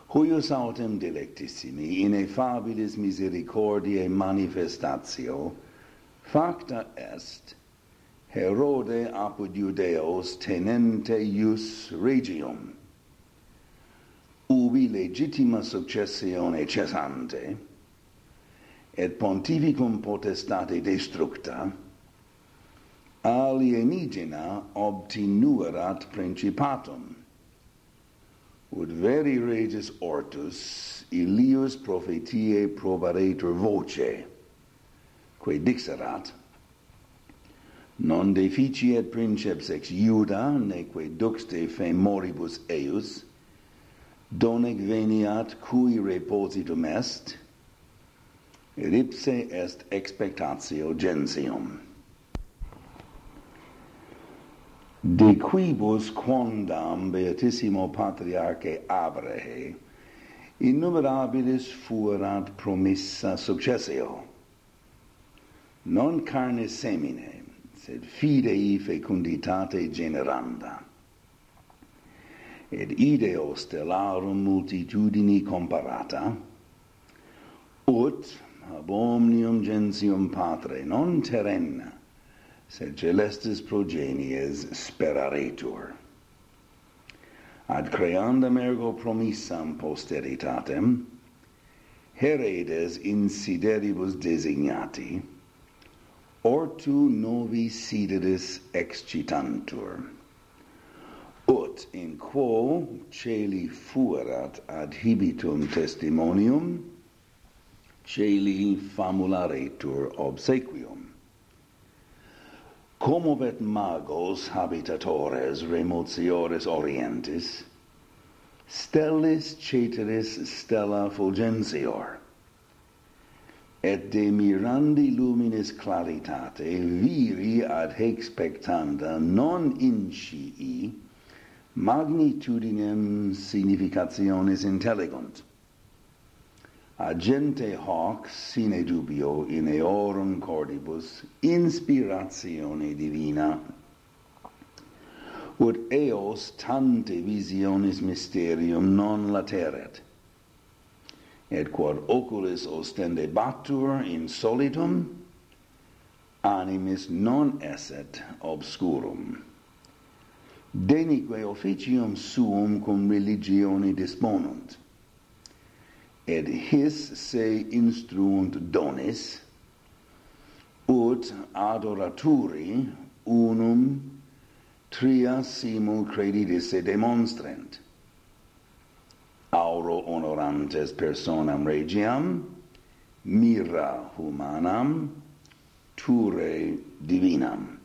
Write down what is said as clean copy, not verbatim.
Huius autem delectissimi, ineffabilis misericordiae manifestatio, facta est, Herode apud Judeos tenente ius regium, ubi legitima successione cessante, et pontificum potestate destructa, alienigena obtinuerat principatum, ut veri regis ortus illius prophetiae probaretur voce, quae dixerat, non deficiet princeps ex Iuda, neque dux de femoribus eius, donec veniat cui repositum est, et ipse est expectatio gentium. De quibus quondam beatissimo patriarche Abrahe innumerabilis fuerat promissa successio, non carne semine, sed fidei fecunditate generanda, et ideo stellarum multitudini comparata, ut ab omnium gentium patre non terrena, sed celestis progenies speraretur. Ad creandam ergo promissam posteritatem, heredes insideribus designati, ortu novi sideris excitantur, ut in quo celi fuerat ad hibitum testimonium, celi famularetur obsequium. Commovet magos habitatores remotiores orientis, stellis ceteris stella fulgentior, et de mirandi luminis claritate viri ad haec spectanda non incii magnitudinem significationis intellegunt. Agente hoc sine dubio in eorum cordibus inspiratione divina, ut eos tante visionis mysterium non lateret, et quod oculis ostendebatur in solitum, animis non esset obscurum. Denique officium suum cum religione disponunt, et his se instruunt donis, ut adoraturi unum tria simul creditis se demonstrent, auro honorantes personam regiam, mira humanam, ture divinam.